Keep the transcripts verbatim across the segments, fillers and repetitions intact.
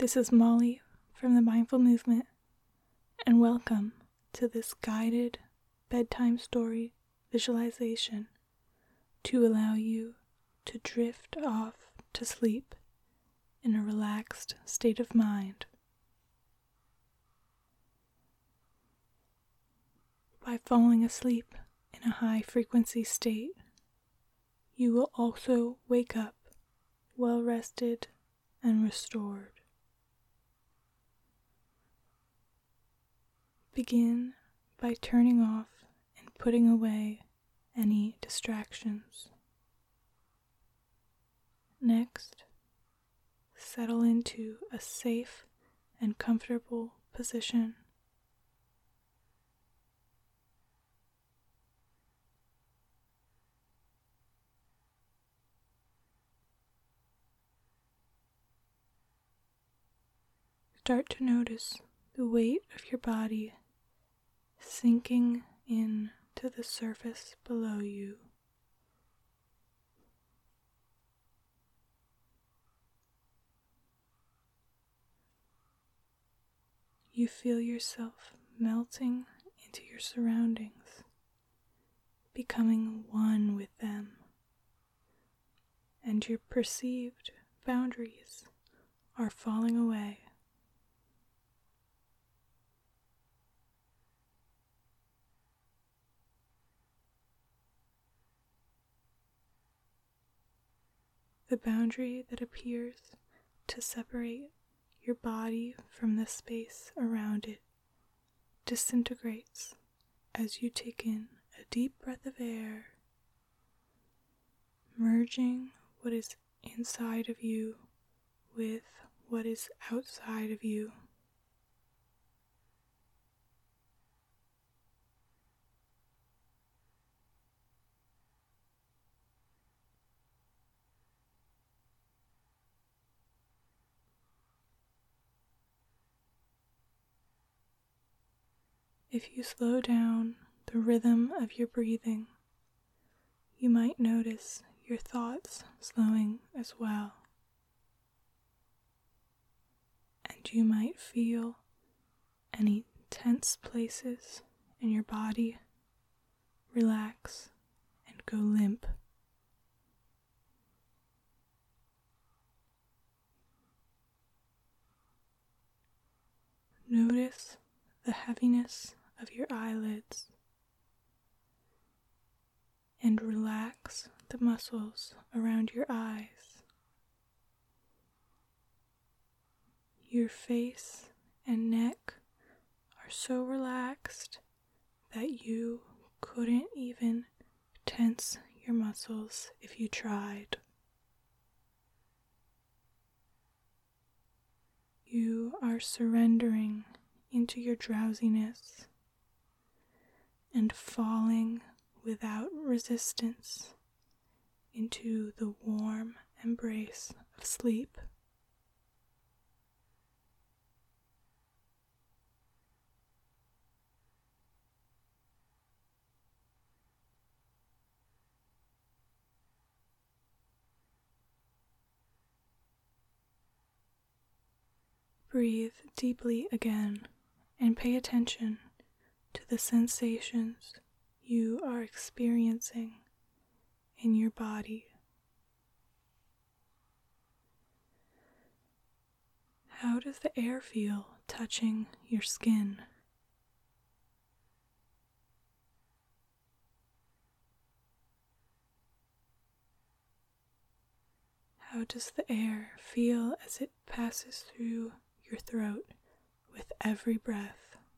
This is Molly from the Mindful Movement, and welcome to this guided bedtime story visualization to allow you to drift off to sleep in a relaxed state of mind. By falling asleep in a high-frequency state, you will also wake up well-rested and restored. Begin by turning off and putting away any distractions. Next, settle into a safe and comfortable position. Start to notice the weight of your body sinking in to the surface below you. You feel yourself melting into your surroundings, becoming one with them, and your perceived boundaries are falling away. The boundary that appears to separate your body from the space around it disintegrates as you take in a deep breath of air, merging what is inside of you with what is outside of you. If you slow down the rhythm of your breathing, you might notice your thoughts slowing as well. And you might feel any tense places in your body relax and go limp. Notice the heaviness of your eyelids and relax the muscles around your eyes. Your face and neck are so relaxed that you couldn't even tense your muscles if you tried. You are surrendering into your drowsiness and falling without resistance into the warm embrace of sleep. Breathe deeply again and pay attention to the sensations you are experiencing in your body. How does the air feel touching your skin? How does the air feel as it passes through your throat with every breath?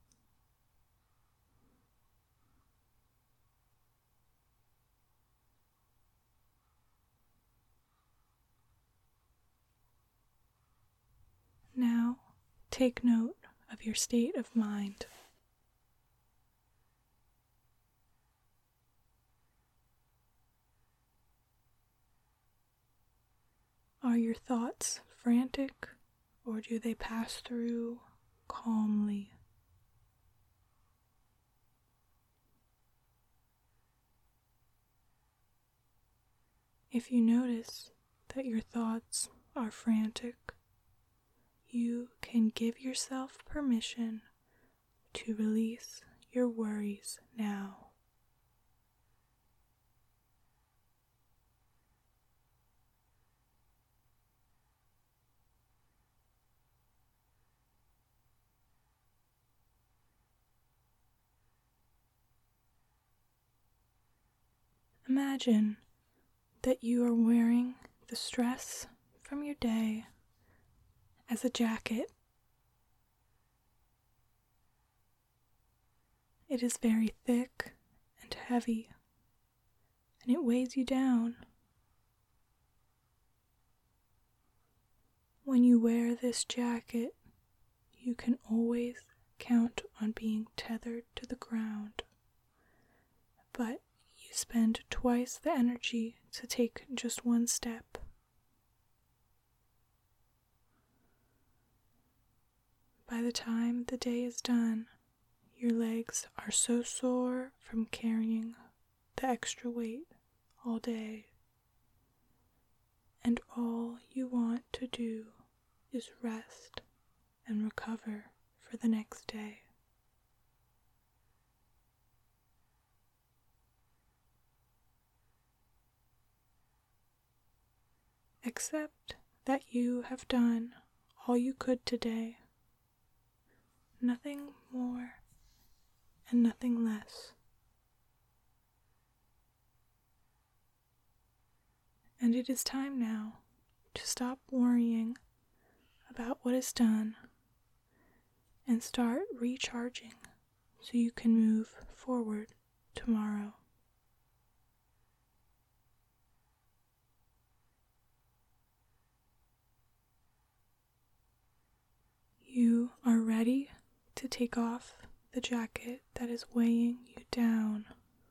Now, take note of your state of mind. Are your thoughts frantic, or do they pass through calmly? If you notice that your thoughts are frantic, you can give yourself permission to release your worries now. Imagine that you are wearing the stress from your day as a jacket. It is very thick and heavy, and it weighs you down. When you wear this jacket, you can always count on being tethered to the ground, but you spend twice the energy to take just one step. By the time the day is done, your legs are so sore from carrying the extra weight all day, and all you want to do is rest and recover for the next day. Accept that you have done all you could today, nothing more and nothing less. And it is time now to stop worrying about what is done and start recharging so you can move forward tomorrow. You are ready to take off the jacket that is weighing you down.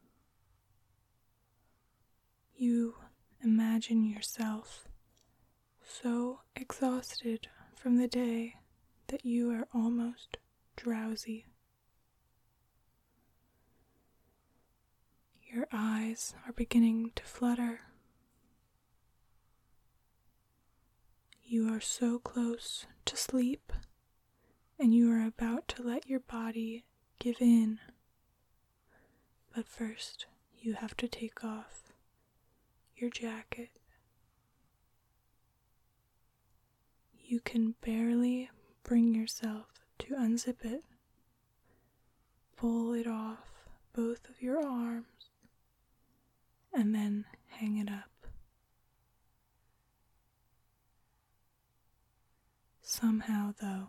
You imagine yourself so exhausted from the day that you are almost drowsy. Your eyes are beginning to flutter. You are so close to sleep, and you are about to let your body give in. But first, you have to take off your jacket. You can barely bring yourself to unzip it. Pull it off both of your arms and then hang it up. Somehow, though,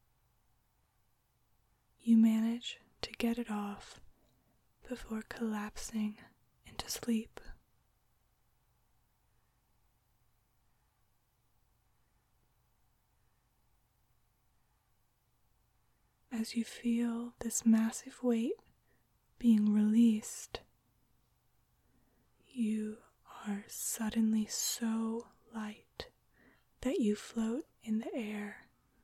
you manage to get it off before collapsing into sleep. As you feel this massive weight being released, you are suddenly so light that you float in the air.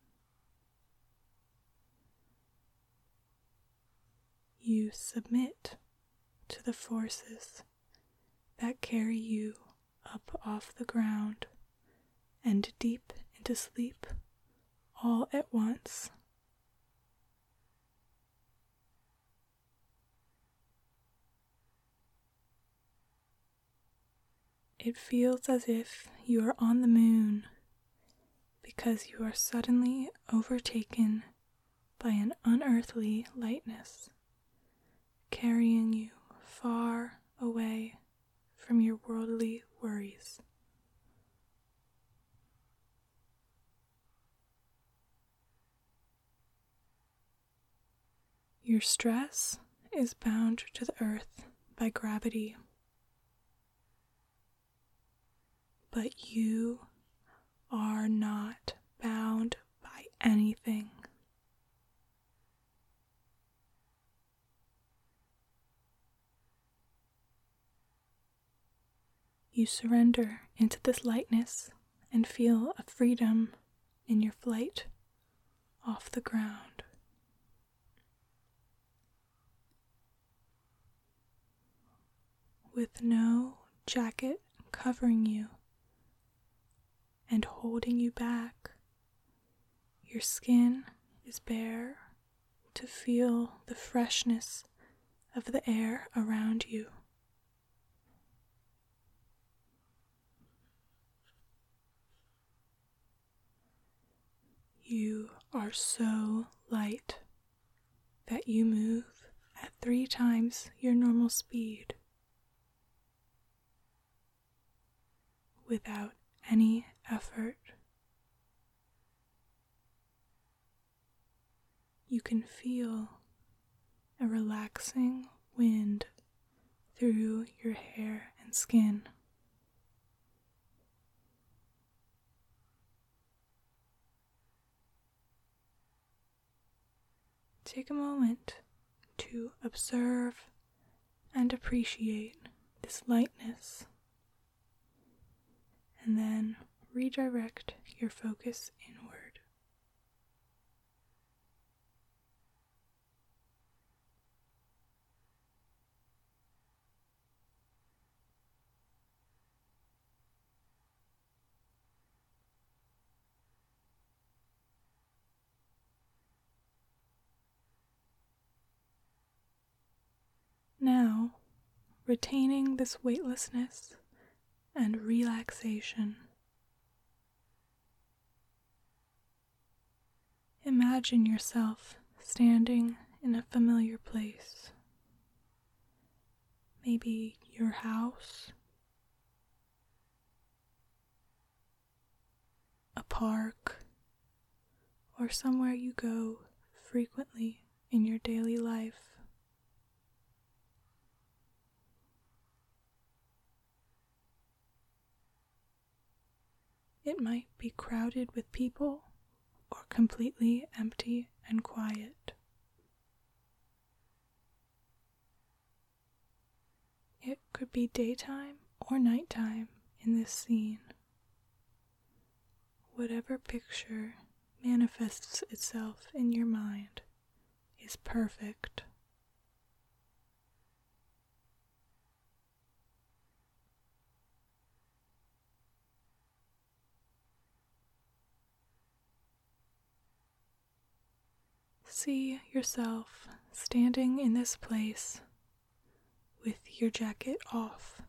You submit to the forces that carry you up off the ground and deep into sleep all at once. It feels as if you are on the moon because you are suddenly overtaken by an unearthly lightness, carrying you far away from your worldly worries. Your stress is bound to the earth by gravity, but you are not bound by anything. You surrender into this lightness and feel a freedom in your flight off the ground. With no jacket covering you and holding you back, Your skin is bare to feel the freshness of the air around you. You are so light that you move at three times your normal speed without any effort. You can feel a relaxing wind through your hair and skin. Take a moment to observe and appreciate this lightness, and then redirect your focus inward. Now, retaining this weightlessness and relaxation, imagine yourself standing in a familiar place. Maybe your house, a park, or somewhere you go frequently in your daily life. It might be crowded with people or completely empty and quiet. It could be daytime or nighttime in this scene. Whatever picture manifests itself in your mind is perfect. See yourself standing in this place with your jacket off.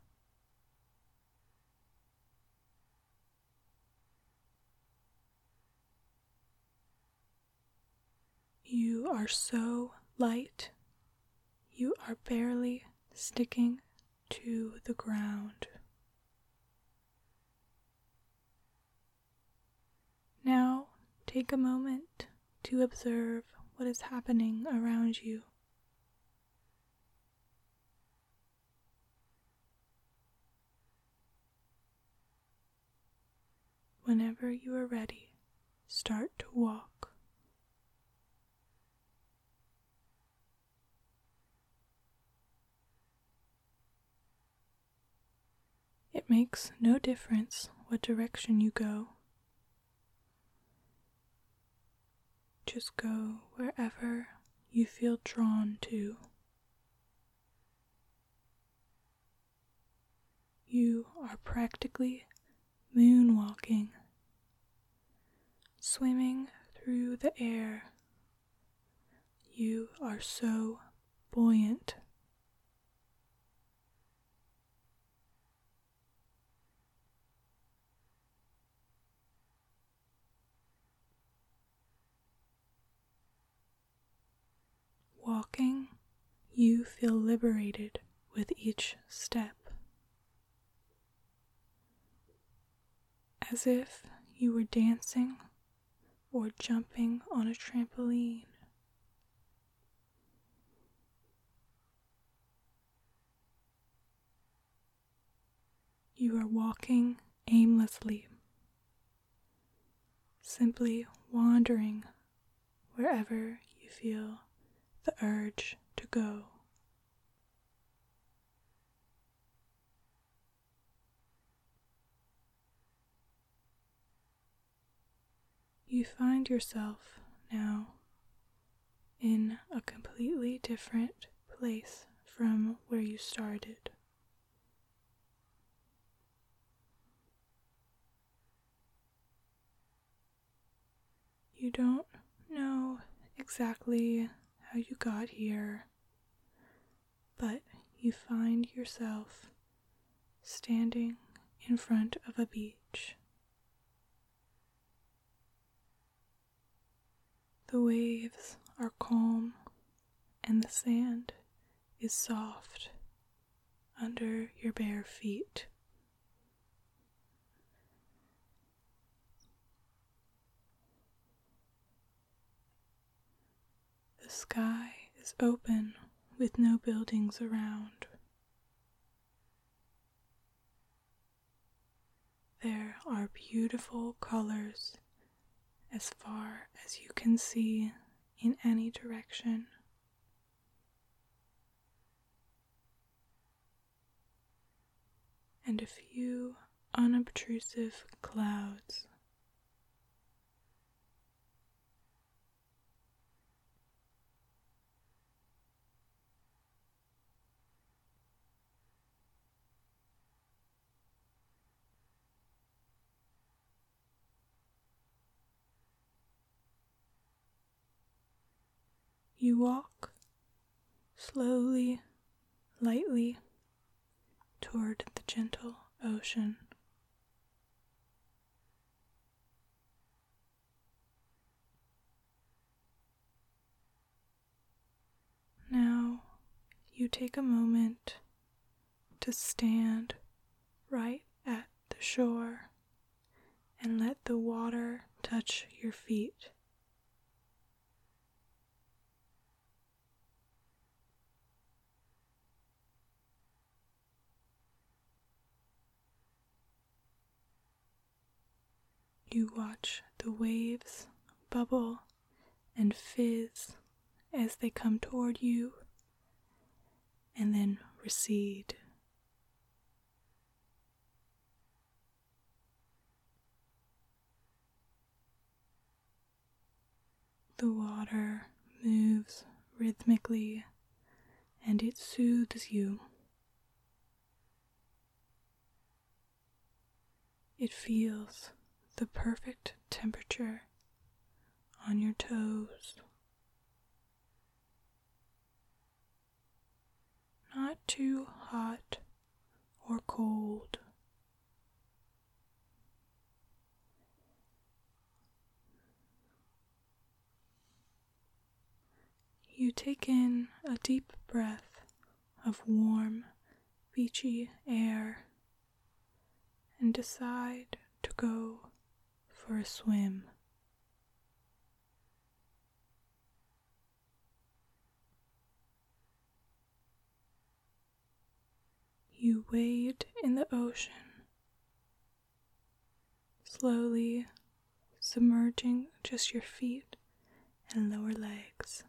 You are so light, you are barely sticking to the ground. Now take a moment to observe what is happening around you. Whenever you are ready, start to walk. It makes no difference what direction you go. Just go wherever you feel drawn to. You are practically moonwalking, swimming through the air. You are so buoyant. Walking, you feel liberated with each step, as if you were dancing or jumping on a trampoline. You are walking aimlessly, simply wandering wherever you feel the urge to go. You find yourself now in a completely different place from where you started. You don't know exactly how you got here, but you find yourself standing in front of a beach. The waves are calm and the sand is soft under your bare feet. The sky is open with no buildings around. There are beautiful colors as far as you can see in any direction. And a few unobtrusive clouds. You walk slowly, lightly toward the gentle ocean. Now you take a moment to stand right at the shore and let the water touch your feet. You watch the waves bubble and fizz as they come toward you and then recede. The water moves rhythmically and it soothes you. It feels the perfect temperature on your toes. Not too hot or cold. You take in a deep breath of warm, beachy air and decide to go for a swim. You wade in the ocean, slowly submerging just your feet and lower legs.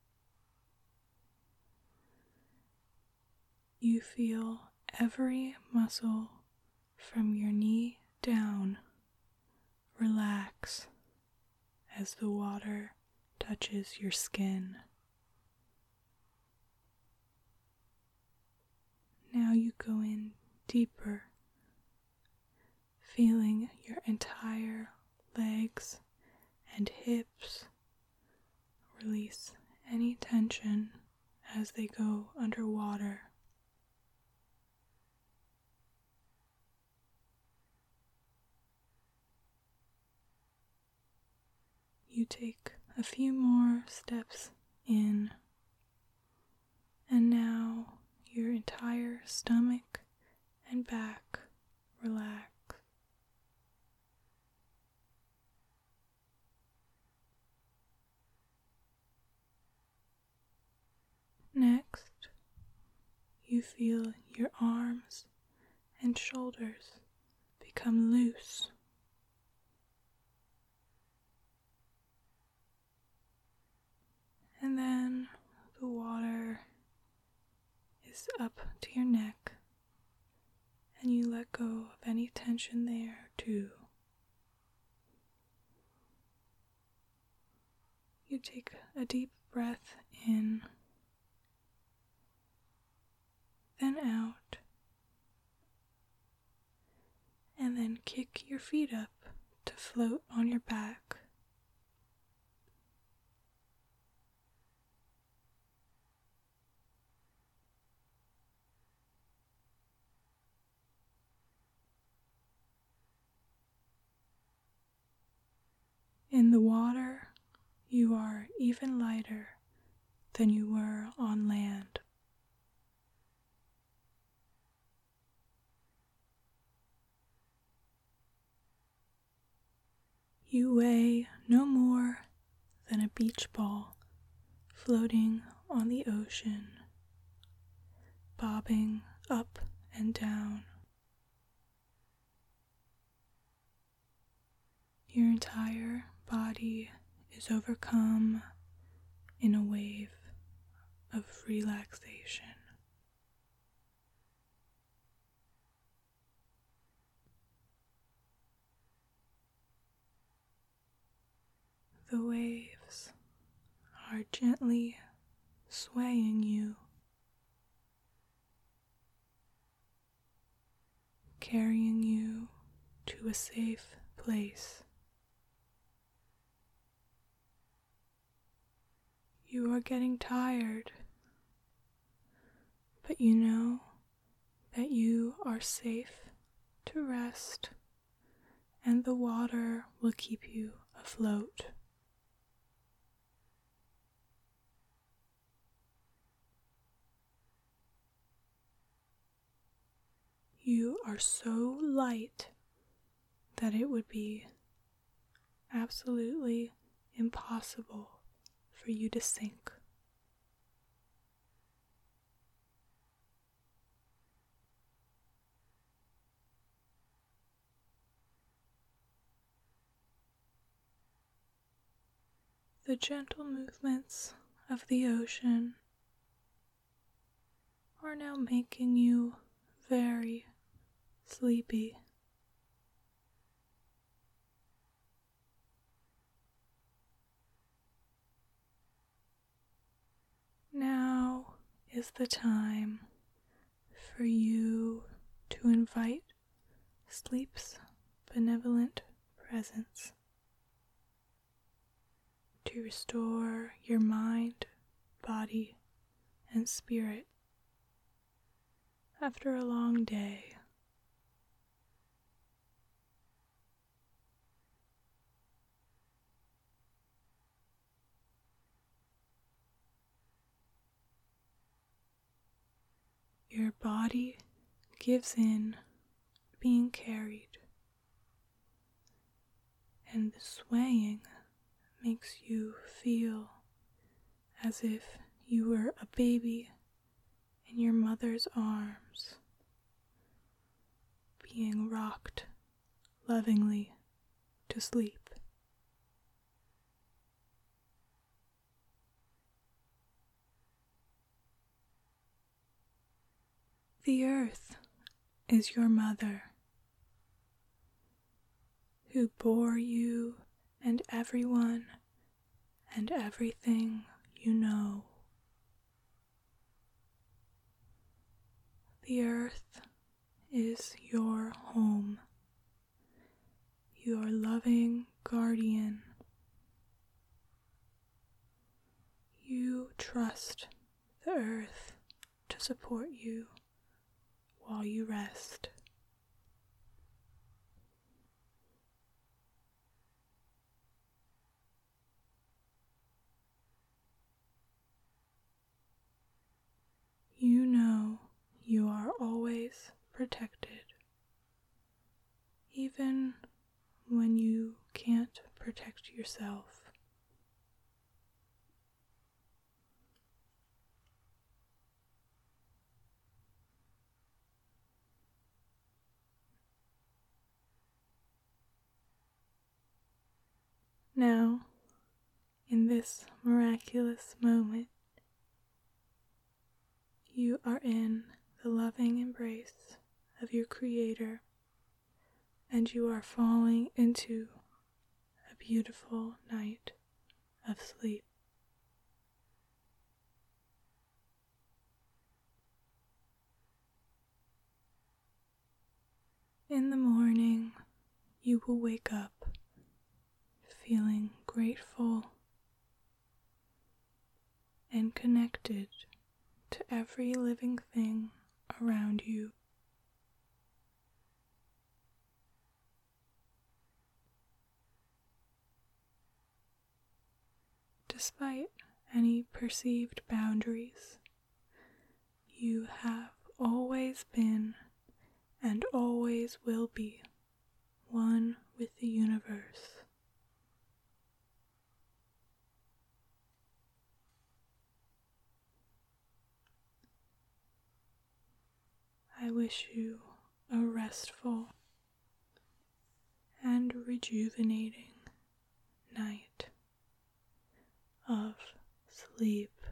You feel every muscle from your knee down relax as the water touches your skin. Now you go in deeper, feeling your entire legs and hips release any tension as they go underwater. You take a few more steps in, and now your entire stomach and back relax. Next, you feel your arms and shoulders become loose. And then the water is up to your neck, and you let go of any tension there too. You take a deep breath in, then out, and then kick your feet up to float on your back. the water, you are even lighter than you were on land. You weigh no more than a beach ball floating on the ocean, bobbing up and down. Your entire body is overcome in a wave of relaxation. The waves are gently swaying you, carrying you to a safe place. You are getting tired, but you know that you are safe to rest, and the water will keep you afloat. You are so light that it would be absolutely impossible for you to sink. The gentle movements of the ocean are now making you very sleepy. Now is the time for you to invite sleep's benevolent presence to restore your mind, body, and spirit after a long day. Your body gives in, being carried, and the swaying makes you feel as if you were a baby in your mother's arms, being rocked lovingly to sleep. The earth is your mother, who bore you and everyone and everything you know. The earth is your home, your loving guardian. You trust the earth to support you while you rest. You know you are always protected, even when you can't protect yourself. Now, in this miraculous moment, you are in the loving embrace of your Creator, and you are falling into a beautiful night of sleep. In the morning, you will wake up feeling grateful and connected to every living thing around you. despite any perceived boundaries. You have always been and always will be one with the universe. I wish you a restful and rejuvenating night of sleep.